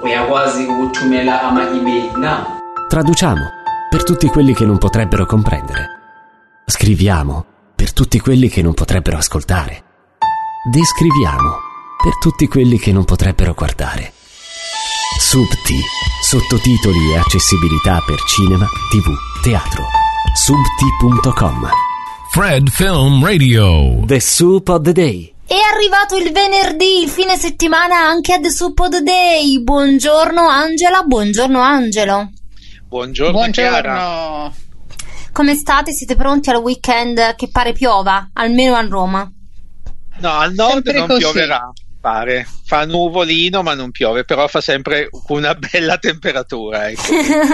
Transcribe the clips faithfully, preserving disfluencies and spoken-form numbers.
uyakwazi ukuthumela ama-email na. Traduciamo per tutti quelli che non potrebbero comprendere. Scriviamo per tutti quelli che non potrebbero ascoltare. Descriviamo per tutti quelli che non potrebbero guardare. Subti, sottotitoli e accessibilità per cinema, tv, teatro. Subti punto com. Fred Film Radio. The Soup of the Day. È arrivato il venerdì, il fine settimana anche a The Soup of the Day. Buongiorno Angela, buongiorno Angelo. Buongiorno, Buongiorno. Chiara. Come state? Siete pronti al weekend che pare piova? Almeno a Roma. No, al nord Sempre non così. pioverà, pare. Fa nuvolino ma non piove, però fa sempre una bella temperatura, ecco.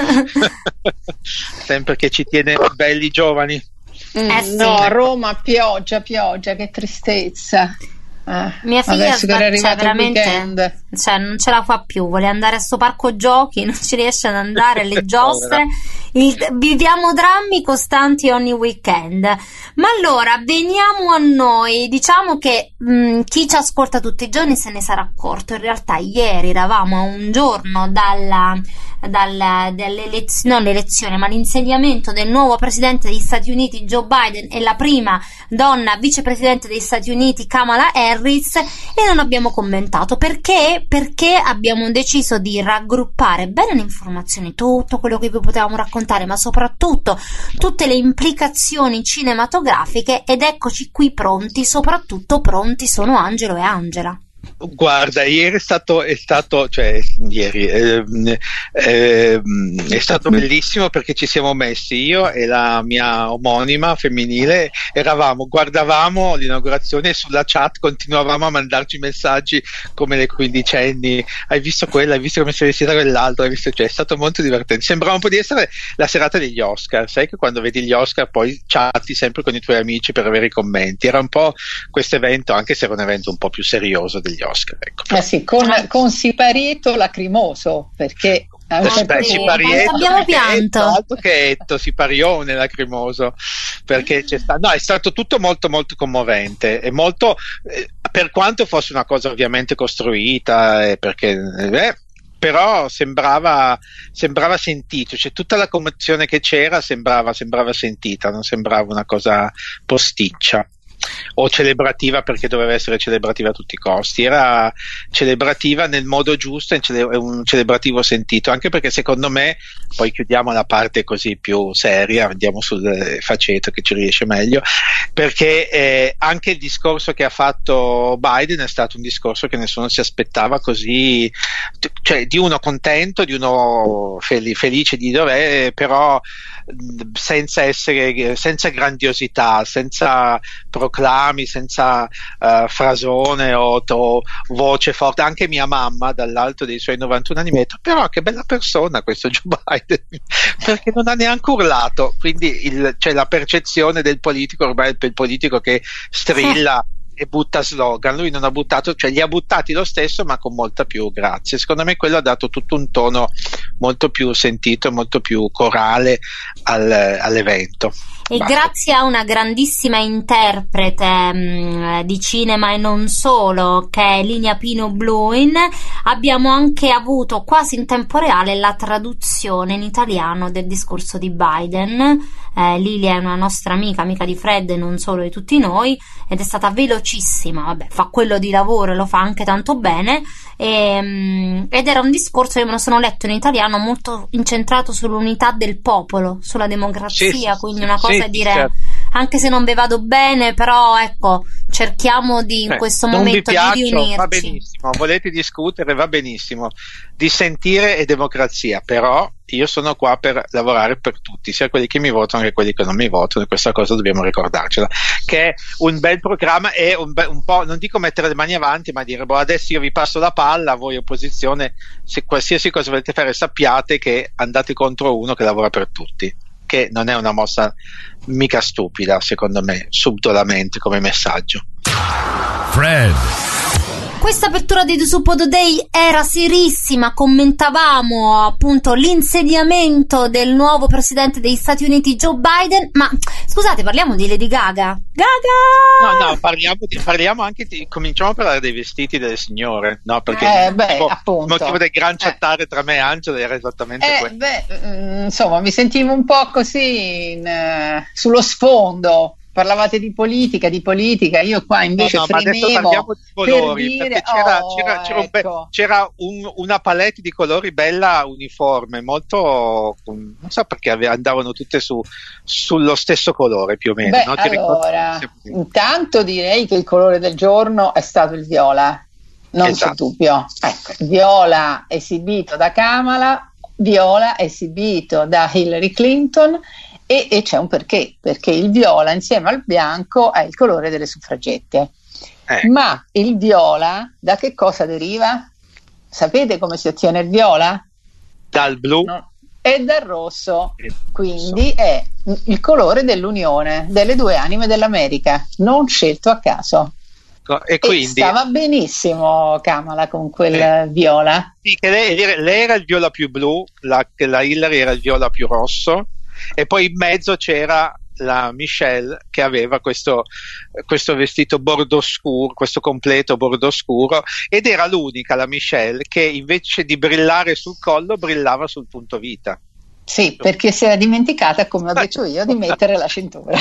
Sempre che ci tiene belli giovani. Mm, Eh sì. No, a Roma pioggia, pioggia, che tristezza. Eh, Mia figlia adesso che sba- era arrivato cioè, veramente, il weekend. cioè, non ce la fa più, vuole andare a sto parco giochi, non ci riesce ad andare alle giostre. Il- viviamo drammi costanti ogni weekend. Ma allora veniamo a noi. Diciamo che mh, chi ci ascolta tutti i giorni se ne sarà accorto. In realtà ieri eravamo a un giorno dalla dal, dall'elezione, non l'elezione, ma l'insediamento del nuovo presidente degli Stati Uniti Joe Biden e la prima donna vicepresidente degli Stati Uniti Kamala Harris, e non abbiamo commentato perché perché abbiamo deciso di raggruppare bene le informazioni, tutto quello che vi potevamo raccontare, ma soprattutto tutte le implicazioni cinematografiche, ed eccoci qui pronti. Soprattutto pronti sono Angelo e Angela. Guarda, ieri è stato, è stato cioè ieri ehm, ehm, è stato bellissimo, perché ci siamo messi, io e la mia omonima femminile, eravamo, guardavamo l'inaugurazione e sulla chat continuavamo a mandarci messaggi come le quindicenni: hai visto quella, hai visto come si è vestita quell'altro, hai visto, cioè è stato molto divertente, sembrava un po' di essere la serata degli Oscar, sai che quando vedi gli Oscar poi chatti sempre con i tuoi amici per avere i commenti, era un po' questo evento, anche se era un evento un po' più serioso degli Oscar, ecco. Eh sì, con, con Siparieto lacrimoso, perché a un certo Beh, punto- Siparietto, abbiamo pianto. altro che Etto, Siparione lacrimoso, perché c'è sta- no, è stato tutto molto molto commovente e molto, eh, per quanto fosse una cosa ovviamente costruita, eh, perché eh, però sembrava sembrava sentito, cioè tutta la commozione che c'era sembrava sembrava sentita, non sembrava una cosa posticcia o celebrativa, perché doveva essere celebrativa a tutti i costi, era celebrativa nel modo giusto, e cele- un celebrativo sentito, anche perché secondo me, poi chiudiamo la parte così più seria, andiamo sul faceto che ci riesce meglio, perché eh, anche il discorso che ha fatto Biden è stato un discorso che nessuno si aspettava così, cioè di uno contento, di uno fel- felice di dov'è, però senza essere, senza grandiosità, senza proclami, senza uh, frasone o, o voce forte. Anche mia mamma dall'alto dei suoi novantuno anni mi ha detto: però che bella persona questo Joe Biden, perché non ha neanche urlato, quindi il, cioè, la percezione del politico, ormai il politico che strilla e butta slogan, lui non ha buttato, cioè li ha buttati lo stesso, ma con molta più grazia. Secondo me quello ha dato tutto un tono molto più sentito, molto più corale al, all'evento. E Basta. grazie a una grandissima interprete mh, di cinema e non solo, che è Lilia Pino Bluin, abbiamo anche avuto quasi in tempo reale la traduzione in italiano del discorso di Biden. eh, Lilia è una nostra amica, amica di Fred e non solo di tutti noi, ed è stata velocissima, vabbè, fa quello di lavoro e lo fa anche tanto bene, e, mh, ed era un discorso, io me lo sono letto in italiano, molto incentrato sull'unità del popolo, sulla democrazia, Sì, sì, quindi sì, una cosa sì, è dire certo. anche se non vi vado bene, però ecco, cerchiamo di in Eh, questo non momento vi piaccio, di riunirci. va benissimo, volete discutere, va benissimo, dissentire è democrazia, però io sono qua per lavorare per tutti, sia quelli che mi votano che quelli che non mi votano, e questa cosa dobbiamo ricordarcela, che è un bel programma e un, be- un po', non dico mettere le mani avanti, ma dire: boh, adesso io vi passo la palla, voi opposizione, se qualsiasi cosa volete fare sappiate che andate contro uno che lavora per tutti, che non è una mossa mica stupida, secondo me, subdolamente come messaggio. Fred. Questa apertura di The Suppodo Day era serissima, commentavamo appunto l'insediamento del nuovo presidente degli Stati Uniti Joe Biden, ma scusate, parliamo di Lady Gaga. Gaga! No, no, parliamo, di, parliamo anche di, cominciamo a parlare dei vestiti delle signore, no? Perché Eh, beh, il, mo- appunto. il motivo del gran Eh. chattare tra me e Angela era esattamente Eh, questo. beh, mm, insomma, mi sentivo un po' così in, eh, sullo sfondo. Parlavate di politica, di politica, io qua invece No, no, ma adesso fremevo parliamo di colori, per dire, perché c'era, oh, c'era, c'era, un be- ecco. c'era un- una palette di colori bella uniforme, molto, non so perché ave- andavano tutte su, sullo stesso colore più o meno. Beh, no? Ti allora, ricordi? intanto direi che il colore del giorno è stato il viola, non Esatto. c'è dubbio. Ecco, viola esibito da Kamala, viola esibito da Hillary Clinton. E, e c'è un perché, perché il viola insieme al bianco è il colore delle suffragette. Eh. Ma il viola da che cosa deriva? Sapete come si ottiene il viola? Dal blu. No. È dal rosso, Eh, quindi è il colore dell'unione delle due anime dell'America, non scelto a caso. E E quindi stava benissimo Kamala con quel Eh. viola. sì, che lei, lei era il viola più blu, la, che la Hillary era il viola più rosso, e poi in mezzo c'era la Michelle che aveva questo, questo vestito bordo scuro, questo completo bordo scuro, ed era l'unica, la Michelle, che invece di brillare sul collo brillava sul punto vita. Sì, perché si era dimenticata, come ho detto io, di mettere la cintura.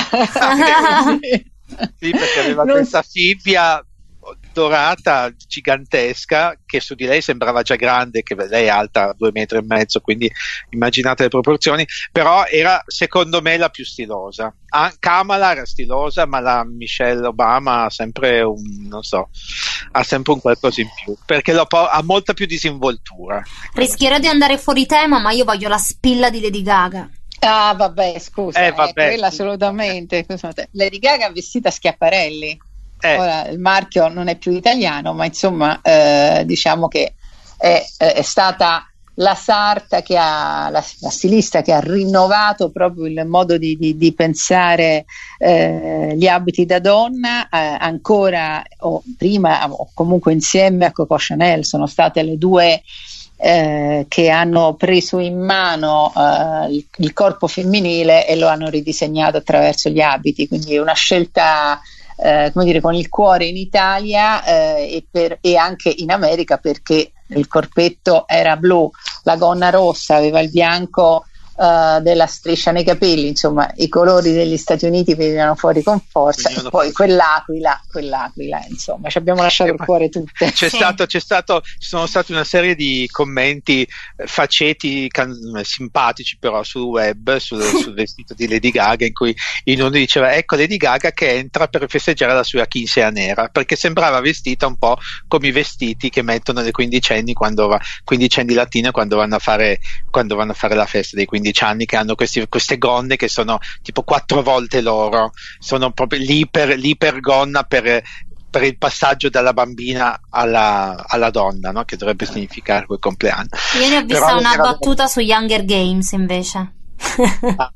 Sì, perché aveva Non- questa fibbia dorata gigantesca che su di lei sembrava già grande, che lei è alta due metri e mezzo, quindi immaginate le proporzioni, però era secondo me la più stilosa. Ah, Kamala era stilosa, ma la Michelle Obama ha sempre un, non so, ha sempre un qualcosa in più, perché lo po- ha molta più disinvoltura. Rischierò di andare fuori tema, ma io voglio la spilla di Lady Gaga. Ah, vabbè, scusa, Eh, eh, vabbè, quella scusa. assolutamente. Scusate. Lady Gaga vestita a Schiaparelli. Eh, Ora il marchio non è più italiano, ma insomma, eh, diciamo che è, è stata la sarta che ha, la, la stilista che ha rinnovato proprio il modo di, di, di pensare eh, gli abiti da donna, eh, ancora o prima o comunque insieme a Coco Chanel sono state le due eh, che hanno preso in mano eh, il, il corpo femminile e lo hanno ridisegnato attraverso gli abiti, quindi è una scelta Eh, come dire, con il cuore in Italia eh, e, per, e anche in America, perché il corpetto era blu, la gonna rossa, aveva il bianco eh, della striscia nei capelli, insomma i colori degli Stati Uniti venivano fuori con forza, Venivano e poi fuori. quell'aquila, quell'aquila, insomma ci abbiamo lasciato Eh, il ma- cuore tutte. C'è Sì. stato, c'è stato, ci sono stati una serie di commenti eh, faceti, can- simpatici però sul web, sul, sul vestito di Lady Gaga, in cui in uno diceva ecco Lady Gaga che entra per festeggiare la sua chinsea nera, perché sembrava vestita un po' come i vestiti che mettono le quindicenni quando va, quindicenni latine quando vanno a fare, quando vanno a fare la festa dei quindici anni, che hanno questi, queste gonne che sono tipo quattro volte loro, sono proprio l'iper, l'ipergonna per per il passaggio dalla bambina alla, alla donna, no? Che dovrebbe significare quel compleanno. Io ne ho vista Però una era- battuta su Hunger Games invece. Ah.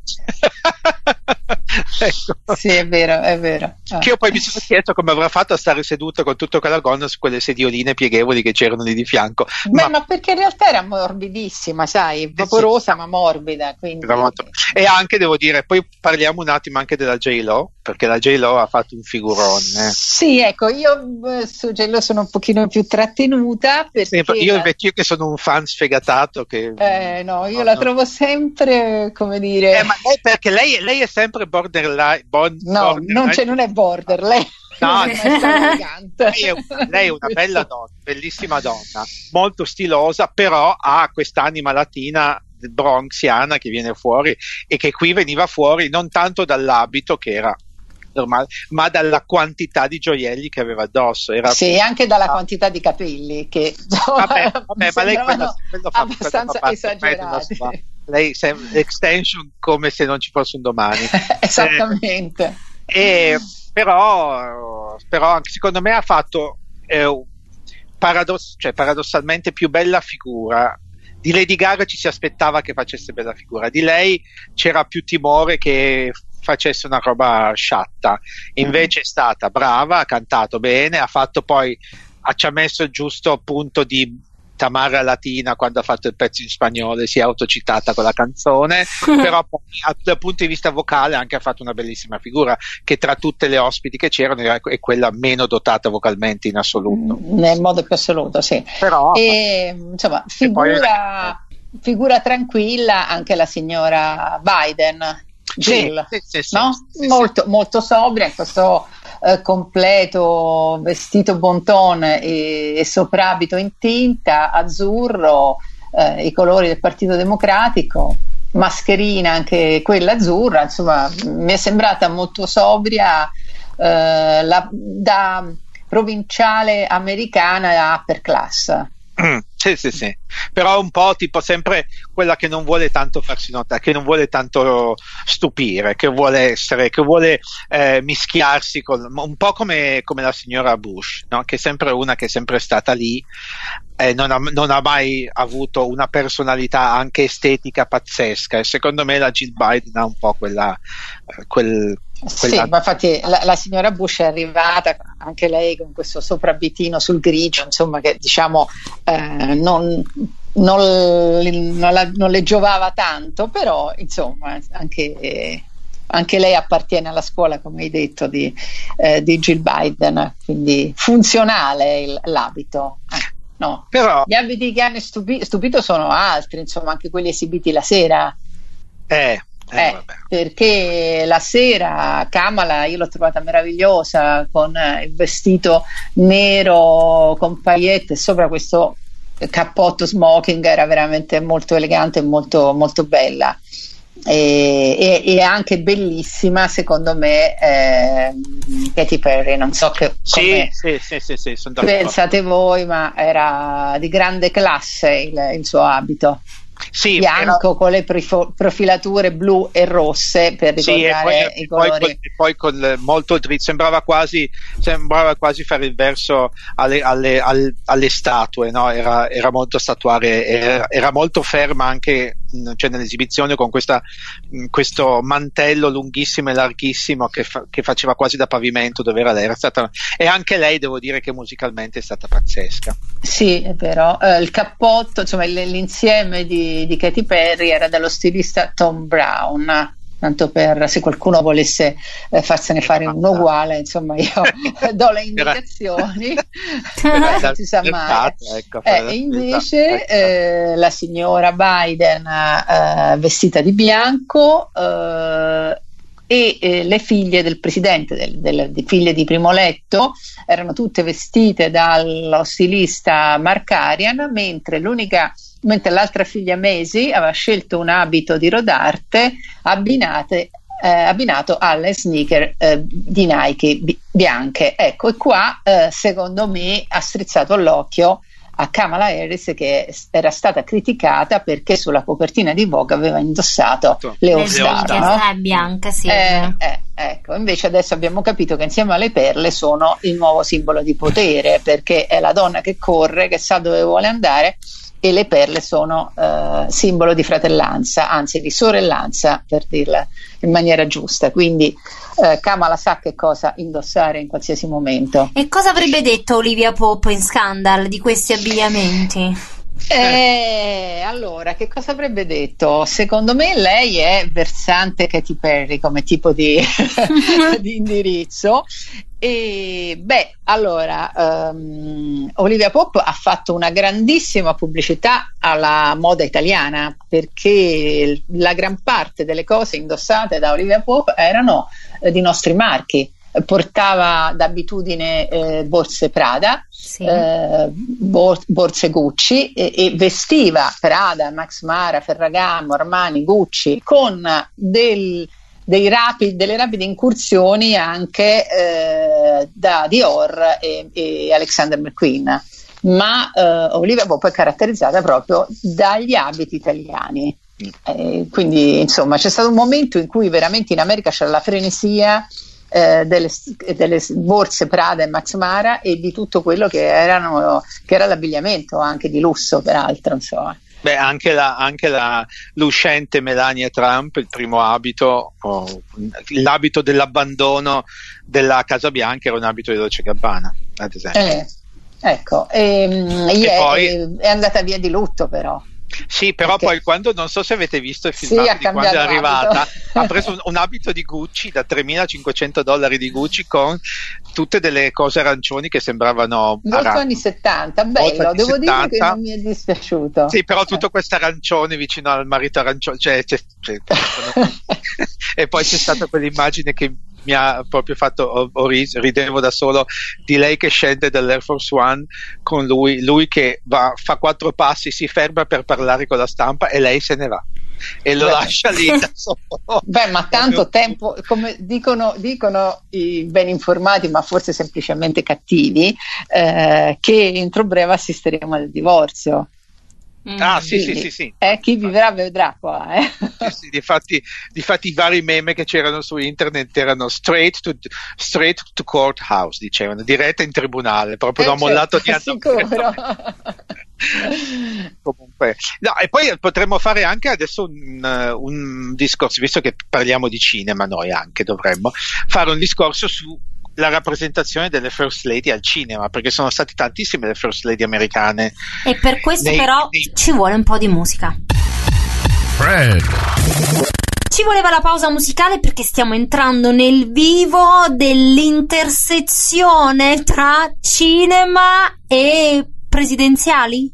Ecco. Sì, è vero, è vero. Ah. Che io poi mi sono chiesto come avrà fatto a stare seduta con tutta quella gonna su quelle sedioline pieghevoli che c'erano lì di fianco. Beh, Ma- ma perché in realtà era morbidissima, sai, vaporosa ma morbida, quindi era molto- E anche devo dire, poi parliamo un attimo anche della J-Lo, perché la J-Lo ha fatto un figurone. eh. Sì, ecco, io eh, su Jello sono un pochino più trattenuta perché Sì, io invece io che sono un fan sfegatato che eh, no, io No, la no. trovo sempre, come dire, Eh, ma lei perché lei, lei è sempre borderline, bon- no, borderline. non, c'è, non è border, lei No, è elegante. Lei è, una, lei è una bella donna, bellissima donna, molto stilosa, però ha quest'anima latina bronxiana che viene fuori e che qui veniva fuori non tanto dall'abito che era normale, ma dalla quantità di gioielli che aveva addosso. Era Sì, anche dalla Ah. quantità di capelli che Vabbè, vabbè, ma lei quello, sembravano quello fa, abbastanza quello fa parte ormai della esagerati. sua- lei sem- extension come se non ci fosse un domani. Esattamente. E, però, però anche secondo me ha fatto eh, paradoss- cioè, paradossalmente più bella figura. Di Lady Gaga ci si aspettava che facesse bella figura, di lei c'era più timore che facesse una roba sciatta, invece è stata brava, ha cantato bene, ha fatto poi ci ha messo il giusto punto di Tamara Latina quando ha fatto il pezzo in spagnolo, si è autocitata con la canzone, però poi, dal punto di vista vocale anche ha fatto una bellissima figura, che tra tutte le ospiti che c'erano è quella meno dotata vocalmente in assoluto, nel modo più assoluto, sì. Però, e, insomma, figura, figura tranquilla anche la signora Biden, Jill, sì, sì, sì, no? sì, molto, sì. molto sobria in questo eh, completo vestito bon ton e, e soprabito in tinta azzurro, eh, i colori del Partito Democratico, mascherina anche quella azzurra, insomma mi è sembrata molto sobria, eh, la, da provinciale americana a upper class. Mm, sì, sì, sì, però un po' tipo sempre quella che non vuole tanto farsi notare, che non vuole tanto stupire, che vuole essere, che vuole eh, mischiarsi con, un po' come, come la signora Bush, no? Che è sempre una che è sempre stata lì, eh, non, ha, non ha mai avuto una personalità anche estetica pazzesca, e secondo me la Jill Biden ha un po' quella, eh, quel Quella... Sì, ma infatti la, la signora Bush è arrivata anche lei con questo soprabitino sul grigio, insomma, che diciamo eh, non, non, non, la, non le giovava tanto, però insomma anche, anche lei appartiene alla scuola, come hai detto, di, eh, di Jill Biden, quindi funzionale il, l'abito. Eh, no. Però... Gli abiti che hanno stupi- stupito sono altri, insomma, anche quelli esibiti la sera. Eh. Eh, eh, perché la sera Kamala io l'ho trovata meravigliosa con il vestito nero con paillette e sopra questo cappotto smoking, era veramente molto elegante e molto, molto bella, e, e, e anche bellissima secondo me eh, Katy Perry, non so che sì, sì, sì, sì, sì, sono pensate voi, ma era di grande classe il, il suo abito. Sì, bianco però... con le prifo- profilature blu e rosse per ricordare sì, e poi, i colori. Poi, poi con molto dritto, sembrava quasi, sembrava quasi fare il verso alle, alle, alle, alle statue, no? Era, era molto statuare, era, era molto ferma anche, cioè, nell'esibizione, con questa, questo mantello lunghissimo e larghissimo che, fa, che faceva quasi da pavimento dove era lei. Era stata, e anche lei devo dire che musicalmente è stata pazzesca. Sì, è vero. Uh, il cappotto, insomma l'insieme di di Katy Perry era dello stilista Tom Brown, tanto per se qualcuno volesse eh, farsene fare uno uguale, insomma io do le indicazioni. Non si sa mai. Ecco, eh, e invece eh, la signora Biden eh, vestita di bianco eh, e eh, le figlie del presidente, del, del, di figlie di primo letto, erano tutte vestite dallo stilista Mark Arian, mentre l'unica mentre l'altra figlia Maisie aveva scelto un abito di rodarte abbinate, eh, abbinato alle sneaker eh, di Nike bi- bianche. Ecco, e qua eh, secondo me ha strizzato l'occhio a Kamala Harris, che era stata criticata perché sulla copertina di Vogue aveva indossato le All Star, no? bianche, sì. Eh, eh, ecco, invece adesso abbiamo capito che insieme alle perle sono il nuovo simbolo di potere, perché è la donna che corre, che sa dove vuole andare, e le perle sono eh, simbolo di fratellanza, anzi di sorellanza, per dirla in maniera giusta. Quindi eh, Kamala sa che cosa indossare in qualsiasi momento. E cosa avrebbe detto Olivia Pope in Scandal di questi abbigliamenti? Eh, allora, che cosa avrebbe detto? Secondo me lei è versante Katy Perry come tipo di, di indirizzo. E beh, allora um, Olivia Pope ha fatto una grandissima pubblicità alla moda italiana, perché la gran parte delle cose indossate da Olivia Pope erano eh, di nostri marchi. Portava d'abitudine eh, borse Prada, sì. eh, bor- borse Gucci e, e vestiva Prada, Max Mara, Ferragamo, Armani, Gucci con del Dei rapid, delle rapide incursioni anche eh, da Dior e, e Alexander McQueen, ma eh, Olivia Pope è caratterizzata proprio dagli abiti italiani, eh, quindi insomma c'è stato un momento in cui veramente in America c'era la frenesia eh, delle, delle borse Prada e Max Mara e di tutto quello che erano che era l'abbigliamento anche di lusso, peraltro, insomma. Beh, anche, la, anche la, l'uscente Melania Trump, il primo abito, oh, l'abito dell'abbandono della Casa Bianca era un abito di Dolce e Gabbana, ad esempio. Eh, ecco, e, e è, poi... è andata via di lutto però. Sì, però perché... poi quando, non so se avete visto il filmato sì, di quando è arrivata, abito. ha preso un, un abito di Gucci da tremilacinquecento dollari di Gucci con tutte delle cose arancioni che sembravano molto aran- anni settanta, bello, anni devo settanta. dire che non mi è dispiaciuto. Sì, però tutto questo arancione vicino al marito arancione, cioè, cioè, cioè, e poi c'è stata quell'immagine che mi ha proprio fatto, ho, ho ris- ridevo da solo, di lei che scende dall'Air Force One con lui, lui che va, fa quattro passi, si ferma per parlare con la stampa e lei se ne va e lo Beh. lascia lì da solo. Beh, ma tanto tempo, come dicono, dicono i ben informati, ma forse semplicemente cattivi, eh, che entro breve assisteremo al divorzio. Ah, sì, Quindi, sì, sì, sì. Eh, chi vivrà vedrà qua. Eh. Sì, sì, difatti, difatti i vari meme che c'erano su internet erano straight to, straight to courthouse, dicevano, diretta in tribunale, proprio eh, non mollato certo, di sicuro. Comunque, no, e poi potremmo fare anche adesso un, un discorso, visto che parliamo di cinema, noi anche dovremmo fare un discorso su la rappresentazione delle first lady al cinema, perché sono state tantissime le first lady americane e per questo nei, però nei... ci vuole un po' di musica. Fred. Ci voleva la pausa musicale perché stiamo entrando nel vivo dell'intersezione tra cinema e presidenziali.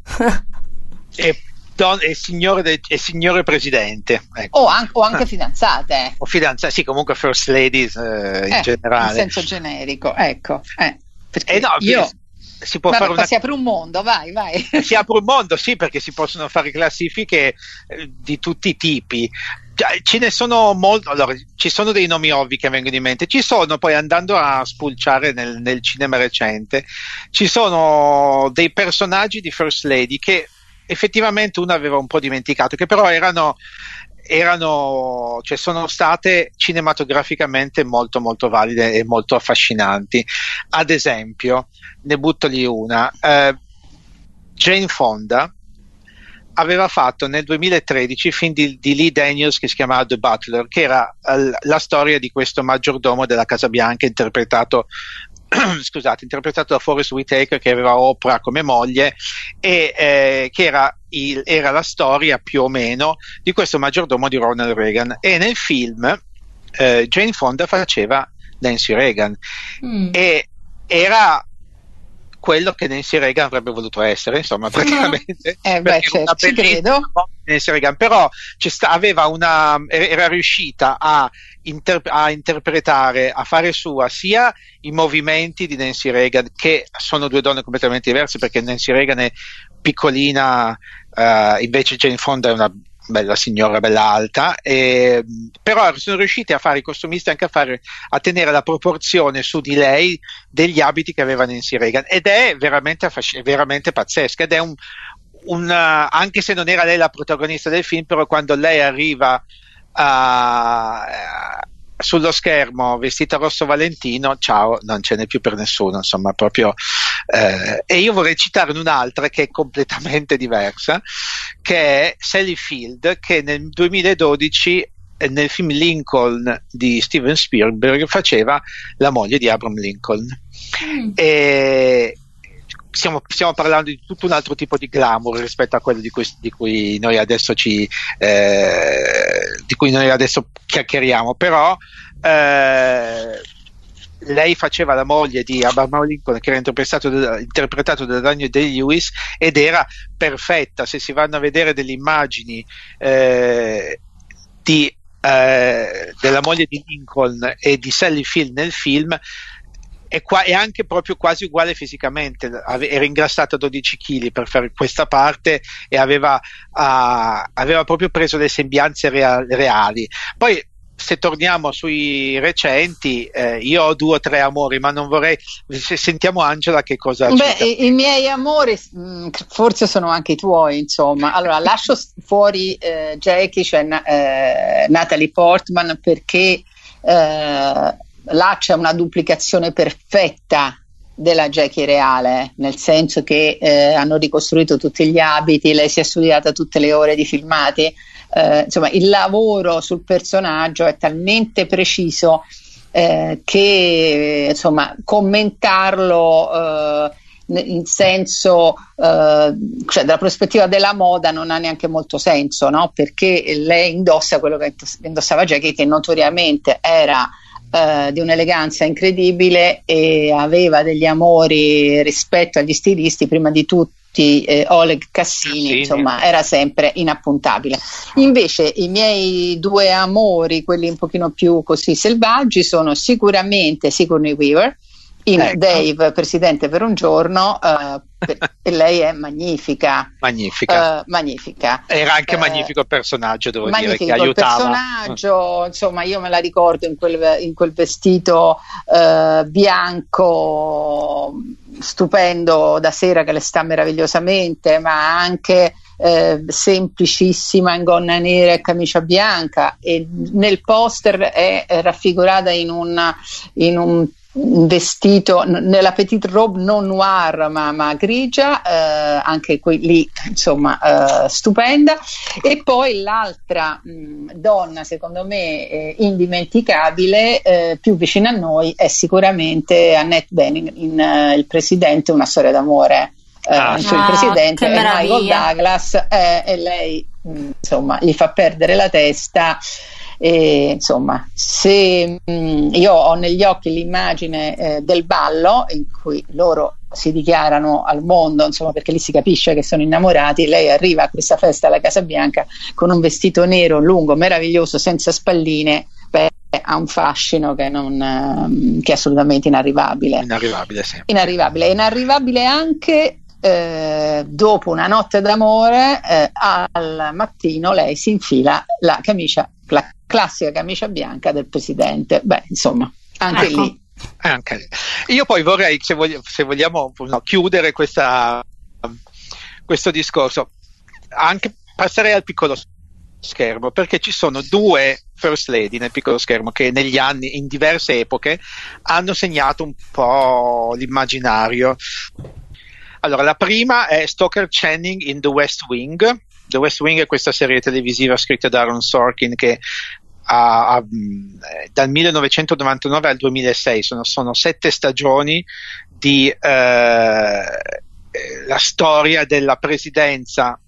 e Don, e, signore de, e signore presidente, ecco. o, anche, o anche fidanzate o fidanzate, sì, comunque first ladies eh, in eh, generale, in senso generico, ecco, eh, perché eh no, io si può vabbè, fare una... si apre un mondo, vai vai si apre un mondo, sì, perché si possono fare classifiche eh, di tutti i tipi. Ce ne sono molto, allora, ci sono dei nomi ovvi che vengono in mente, ci sono poi, andando a spulciare nel, nel cinema recente, ci sono dei personaggi di First Lady che effettivamente uno aveva un po' dimenticato, che però erano, erano cioè sono state cinematograficamente molto molto valide e molto affascinanti. Ad esempio, ne butto lì una, eh, Jane Fonda aveva fatto nel duemilatredici il film di, di Lee Daniels che si chiamava The Butler, che era uh, la storia di questo maggiordomo della Casa Bianca interpretato scusate, interpretato da Forest Whitaker, che aveva Oprah come moglie, e eh, che era, il, era la storia più o meno di questo maggiordomo di Ronald Reagan, e nel film eh, Jane Fonda faceva Nancy Reagan mm. e era quello che Nancy Reagan avrebbe voluto essere, insomma, praticamente. Eh beh, certo, ci credo. Nancy Reagan, però ci sta, aveva una, era riuscita a, inter, a interpretare, a fare sua sia i movimenti di Nancy Reagan, che sono due donne completamente diverse, perché Nancy Reagan è piccolina, uh, invece Jane Fonda è una bella signora, bella alta, e, però sono riusciti a fare i costumisti anche a fare, a tenere la proporzione su di lei degli abiti che aveva Nancy Reagan, ed è veramente, affasc- veramente pazzesca, ed è un, un uh, anche se non era lei la protagonista del film, però quando lei arriva a uh, sullo schermo vestita rosso Valentino, ciao, non ce n'è più per nessuno, insomma, proprio eh, e io vorrei citarne un'altra che è completamente diversa, che è Sally Field, che nel duemiladodici nel film Lincoln di Steven Spielberg faceva la moglie di Abraham Lincoln. mm. e Stiamo, stiamo parlando di tutto un altro tipo di glamour rispetto a quello di cui, di cui noi adesso ci eh, di cui noi adesso chiacchieriamo, però eh, lei faceva la moglie di Abraham Lincoln, che era interpretato, interpretato da Daniel Day-Lewis, ed era perfetta. Se si vanno a vedere delle immagini eh, di, eh, della moglie di Lincoln e di Sally Field nel film, è, qua, è anche proprio quasi uguale fisicamente, era ingrassata dodici chili per fare questa parte, e aveva, uh, aveva proprio preso le sembianze rea- reali. Poi, se torniamo sui recenti, eh, io ho due o tre amori, ma non vorrei, se sentiamo Angela che cosa Beh, i, i miei amori mh, forse sono anche i tuoi, insomma. Allora, lascio fuori eh, Jackie, cioè eh, Natalie Portman, perché eh, là c'è una duplicazione perfetta della Jackie reale, nel senso che eh, hanno ricostruito tutti gli abiti, lei si è studiata tutte le ore di filmati, eh, insomma il lavoro sul personaggio è talmente preciso eh, che insomma commentarlo eh, in senso, eh, cioè dalla prospettiva della moda non ha neanche molto senso, no? Perché lei indossa quello che indossava Jackie, che notoriamente era Uh, di un'eleganza incredibile e aveva degli amori rispetto agli stilisti, prima di tutti eh, Oleg Cassini, Cassini, insomma era sempre inappuntabile. Invece i miei due amori, quelli un pochino più così selvaggi, sono sicuramente Sigourney Weaver in ecco. Dave, Presidente per un giorno, uh, per, e lei è magnifica, magnifica, uh, magnifica. Era anche uh, magnifico il personaggio, devo dire, che aiutava. Il personaggio, insomma, io me la ricordo in quel, in quel vestito uh, bianco stupendo da sera, che le sta meravigliosamente, ma anche eh, semplicissima in gonna nera e camicia bianca, e nel poster è raffigurata in un in un vestito nella petite robe non noir ma, ma grigia, eh, anche qui lì insomma eh, stupenda. E poi l'altra mh, donna secondo me eh, indimenticabile, eh, più vicina a noi, è sicuramente Annette Bening in uh, Il Presidente, una storia d'amore. Eh, ah, cioè ah, il Presidente è Michael Douglas, eh, e lei mh, insomma gli fa perdere la testa. E, insomma, se mh, io ho negli occhi l'immagine eh, del ballo in cui loro si dichiarano al mondo, insomma, perché lì si capisce che sono innamorati. Lei arriva a questa festa alla Casa Bianca con un vestito nero lungo, meraviglioso, senza spalline. Beh, ha un fascino che, non, che è assolutamente inarrivabile. Inarrivabile, sì. Inarrivabile, inarrivabile anche. Eh, dopo una notte d'amore, eh, al mattino lei si infila la camicia, la classica camicia bianca del Presidente. Beh, insomma, anche ecco. lì. Anche lì. Io poi vorrei, se vogliamo, se vogliamo no, chiudere questa, questo discorso, anche passerei al piccolo schermo, perché ci sono due First Lady nel piccolo schermo che negli anni, in diverse epoche, hanno segnato un po' l'immaginario. Allora, la prima è Stoker Channing in The West Wing. The West Wing è questa serie televisiva scritta da Aaron Sorkin che ha, ha, dal millenovecentonovantanove al duemilasei sono, sono sette stagioni di eh, la storia della presidenza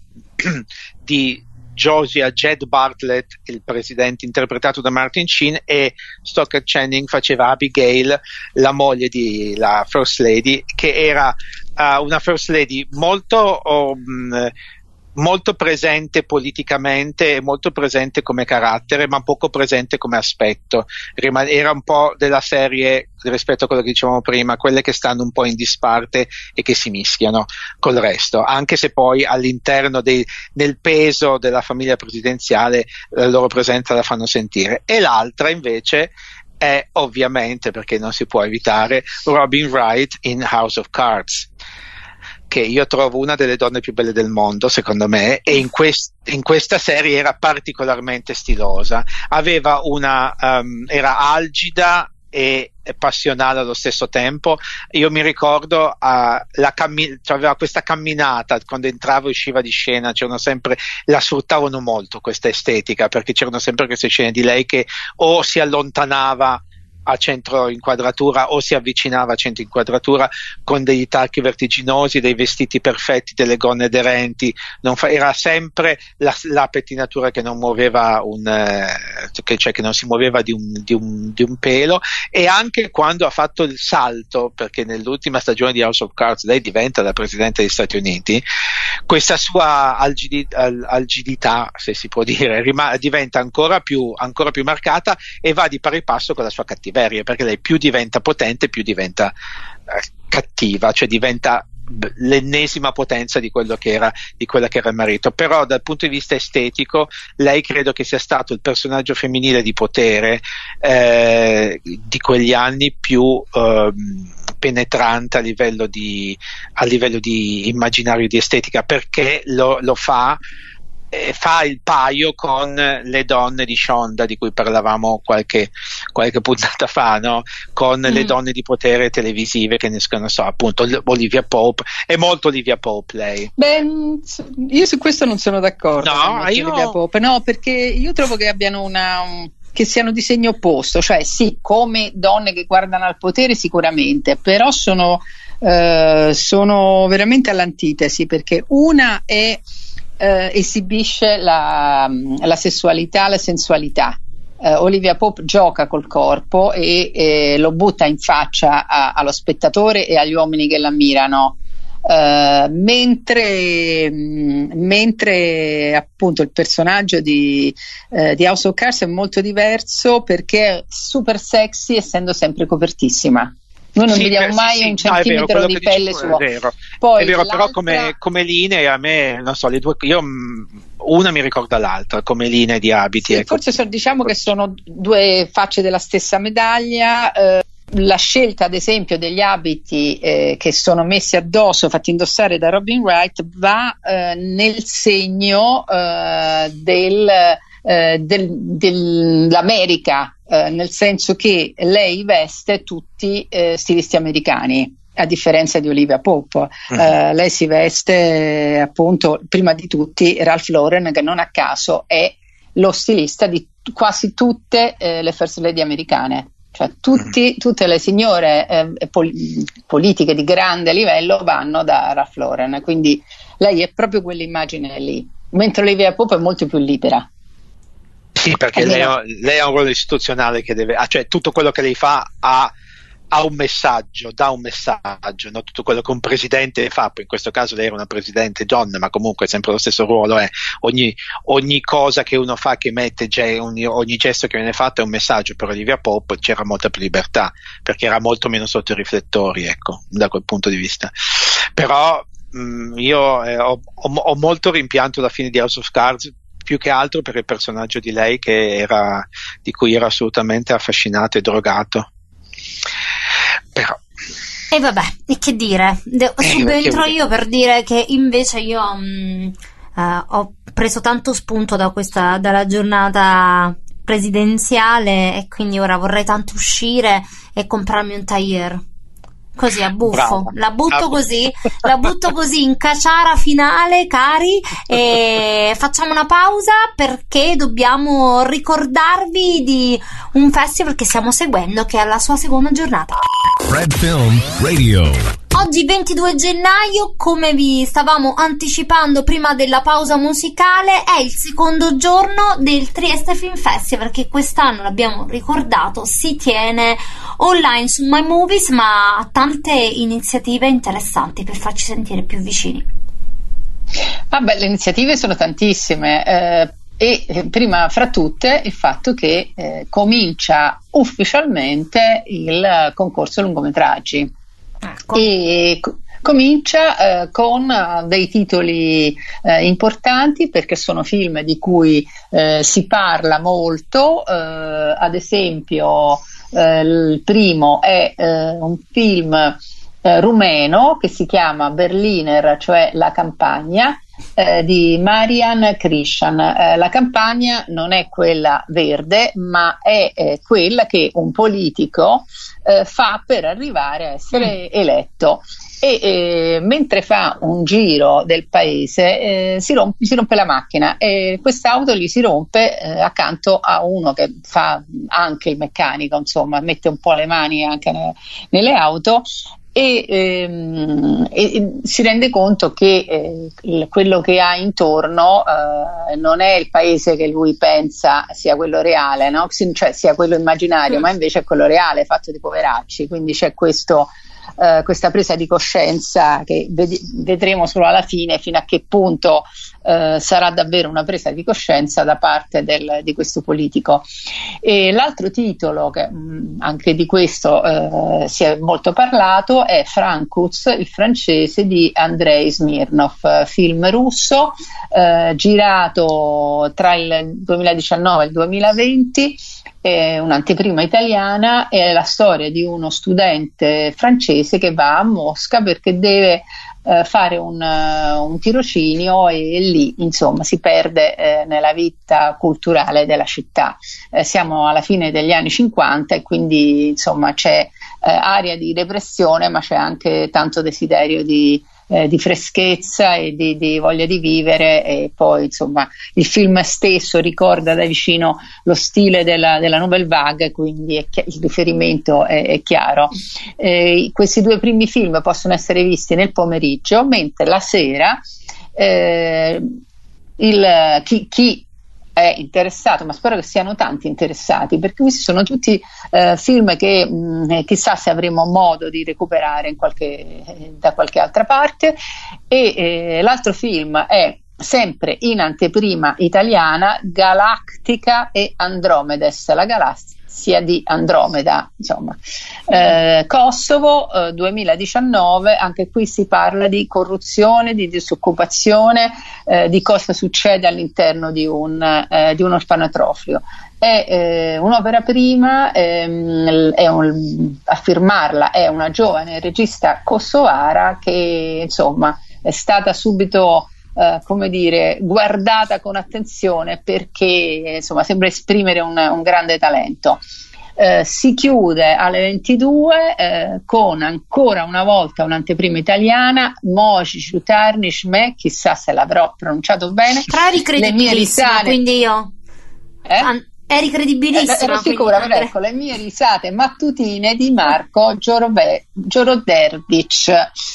di Josiah Jed Bartlett, il presidente interpretato da Martin Sheen, e Stoker Channing faceva Abigail, la moglie di la First Lady, che era uh, una First Lady molto um, molto presente politicamente e molto presente come carattere, ma poco presente come aspetto. Era un po' della serie, rispetto a quello che dicevamo prima, quelle che stanno un po' in disparte e che si mischiano col resto, anche se poi all'interno dei, nel peso della famiglia presidenziale la loro presenza la fanno sentire. E l'altra invece è, ovviamente, perché non si può evitare, Robin Wright in House of Cards, che io trovo una delle donne più belle del mondo, secondo me, e in, quest- in questa serie era particolarmente stilosa, aveva una um, era algida e passionale allo stesso tempo. Io mi ricordo uh, la cammi- cioè aveva questa camminata quando entrava e usciva di scena, c'erano sempre, la sfruttavano molto questa estetica, perché c'erano sempre queste scene di lei che o si allontanava a centro inquadratura o si avvicinava a centro inquadratura con degli tacchi vertiginosi, dei vestiti perfetti, delle gonne aderenti. Non fa, era sempre la, la pettinatura che non muoveva un eh, che, cioè che non si muoveva di un, di, un, di un pelo. E anche quando ha fatto il salto, perché nell'ultima stagione di House of Cards lei diventa la presidente degli Stati Uniti, questa sua algidi, al, algidità, se si può dire, rim- diventa ancora più, ancora più marcata e va di pari passo con la sua cattiveria, perché lei più diventa potente, più diventa eh, cattiva, cioè diventa b- l'ennesima potenza di quello che era di quella che era il marito. Però dal punto di vista estetico lei credo che sia stato il personaggio femminile di potere eh, di quegli anni più eh, penetrante a livello di a livello di immaginario, di estetica, perché lo, lo fa fa il paio con le donne di Shonda di cui parlavamo qualche, qualche puntata fa, no? Con mm. le donne di potere televisive che ne sono, so, appunto Olivia Pope. È molto Olivia Pope lei. Beh, io su questo non sono d'accordo. No, io... Olivia Pope. No, perché io trovo che abbiano una un, che siano di segno opposto, cioè sì, come donne che guardano al potere sicuramente, però sono, eh, sono veramente all'antitesi, perché una è eh, esibisce la, la sessualità, la sensualità. Uh, Olivia Pope gioca col corpo e eh, lo butta in faccia a, allo spettatore e agli uomini che l'ammirano, uh, mentre, mh, mentre appunto il personaggio di, uh, di House of Cards è molto diverso, perché è super sexy essendo sempre copertissima. Noi non sì, vediamo beh, mai sì, un sì, no, centimetro vero, di che pelle dici tu sua. È vero, Poi è vero però l'altra... come, come linee a me, non so, le due, io una mi ricorda l'altra come linee di abiti. Sì, ecco. forse so, diciamo che sono due facce della stessa medaglia. Eh, la scelta ad esempio degli abiti eh, che sono messi addosso, fatti indossare da Robin Wright, va eh, nel segno eh, del, eh, del, dell'America, eh, nel senso che lei veste tutti eh, stilisti americani, a differenza di Olivia Pope. Mm. Eh, lei si veste appunto prima di tutti Ralph Lauren, che non a caso è lo stilista di quasi tutte eh, le first lady americane, cioè tutti, tutte le signore eh, pol- politiche di grande livello vanno da Ralph Lauren, quindi lei è proprio quell'immagine lì, mentre Olivia Pope è molto più libera. Sì, perché lei, lei ha un ruolo istituzionale che deve, ah, cioè tutto quello che lei fa ha, ha un messaggio, dà un messaggio, no? Tutto quello che un presidente fa, in questo caso lei era una presidente donna, ma comunque è sempre lo stesso ruolo, è ogni, ogni cosa che uno fa, che mette, ogni, ogni gesto che viene fatto è un messaggio. Per Olivia Pope c'era molta più libertà, perché era molto meno sotto i riflettori, ecco, da quel punto di vista. Però mh, io eh, ho, ho, ho molto rimpianto la fine di House of Cards, più che altro per il personaggio di lei che era, di cui era assolutamente affascinato e drogato. Però e vabbè, e che dire, De- eh, subentro io per dire che invece io mh, uh, ho preso tanto spunto da questa, dalla giornata presidenziale, e quindi ora vorrei tanto uscire e comprarmi un tailleur. Così a buffo, brava, la butto brava. così, la butto così in caciara finale, cari, e facciamo una pausa perché dobbiamo ricordarvi di un festival che stiamo seguendo, che è alla sua seconda giornata. Fred Film Radio. Oggi ventidue gennaio, come vi stavamo anticipando prima della pausa musicale, è il secondo giorno del Trieste Film Festival, che quest'anno, l'abbiamo ricordato, si tiene online su My Movies, ma ha tante iniziative interessanti per farci sentire più vicini. Vabbè, le iniziative sono tantissime, eh, e prima fra tutte il fatto che eh, comincia ufficialmente il concorso lungometraggi. Ecco. E co- comincia eh, con uh, dei titoli eh, importanti, perché sono film di cui eh, si parla molto, eh, ad esempio eh, il primo è eh, un film eh, rumeno che si chiama Berliner, cioè La campagna, eh, di Marian Krishan. Eh, la campagna non è quella verde, ma è eh, quella che un politico eh, fa per arrivare a essere mm. eletto. E eh, mentre fa un giro del paese eh, si, rompe, si rompe la macchina, e quest'auto gli si rompe eh, accanto a uno che fa anche il meccanico, insomma mette un po' le mani anche ne, nelle auto, e, ehm, e si rende conto che eh, il, quello che ha intorno eh, non è il paese che lui pensa sia quello reale, no? Cioè sia quello immaginario, mm. ma invece è quello reale, fatto di poveracci. Quindi c'è questo Uh, questa presa di coscienza che ved- vedremo solo alla fine fino a che punto uh, sarà davvero una presa di coscienza da parte del, di questo politico. E l'altro titolo, che mh, anche di questo uh, si è molto parlato, è Francuz, il francese di Andrei Smirnov, film russo uh, girato tra il duemiladiciannove e il duemilaventi. È un'anteprima italiana, è la storia di uno studente francese che va a Mosca perché deve eh, fare un, uh, un tirocinio, e, e lì insomma si perde eh, nella vita culturale della città. Eh, siamo alla fine degli anni cinquanta e quindi insomma c'è eh, aria di repressione, ma c'è anche tanto desiderio di eh, di freschezza e di, di voglia di vivere, e poi insomma il film stesso ricorda da vicino lo stile della, della Nouvelle Vague, quindi è chi- il riferimento è, è chiaro. Eh, questi due primi film possono essere visti nel pomeriggio, mentre la sera eh, il, chi, chi è interessato, ma spero che siano tanti interessati, perché questi sono tutti eh, film che mh, chissà se avremo modo di recuperare in qualche, eh, da qualche altra parte. E eh, l'altro film è sempre in anteprima italiana, Galactica e Andromedes, la galassia di Andromeda, insomma. Eh, Kosovo eh, duemiladiciannove, anche qui si parla di corruzione, di disoccupazione, eh, di cosa succede all'interno di un, eh, di un orfanotrofio. È eh, un'opera prima, ehm, è un, a firmarla è una giovane regista kosovara che insomma è stata subito Uh, come dire, guardata con attenzione, perché insomma sembra esprimere un, un grande talento. Uh, si chiude alle ventidue uh, con ancora una volta un'anteprima italiana, Moji Jutarnish Me, chissà se l'avrò pronunciato bene. Però eri credibilissima, quindi io eh? An- eri credibilissima, eh, ero sicura, quindi... ecco, le mie risate mattutine di Marco Giorove- Gioroderdic,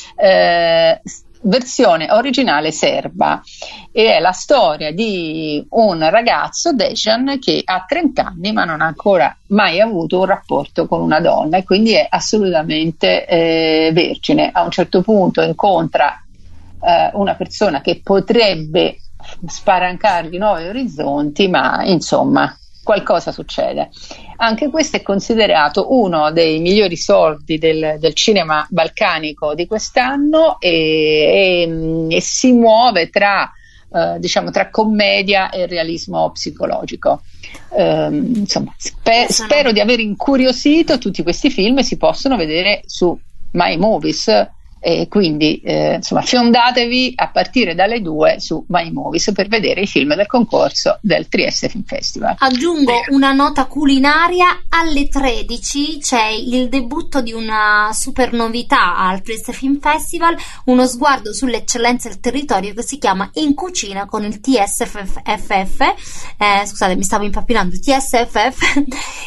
eh, versione originale serba, e è la storia di un ragazzo, Dejan, che ha trenta anni ma non ha ancora mai avuto un rapporto con una donna, e quindi è assolutamente eh, vergine. A un certo punto incontra eh, una persona che potrebbe spalancargli nuovi orizzonti, ma insomma qualcosa succede. Anche questo è considerato uno dei migliori soldi del, del cinema balcanico di quest'anno, e, e, e si muove tra, eh, diciamo, tra commedia e realismo psicologico. Eh, insomma, spe- spero di aver incuriosito. Tutti questi film si possono vedere su My Movies, e quindi eh, insomma fiondatevi a partire dalle due su My Movies per vedere i film del concorso del Trieste Film Festival. Aggiungo una nota culinaria: alle tredici c'è il debutto di una super novità al Trieste Film Festival, uno sguardo sulle eccellenze del territorio, che si chiama In Cucina con il T S F F, eh, scusate mi stavo impappinando, T S F F.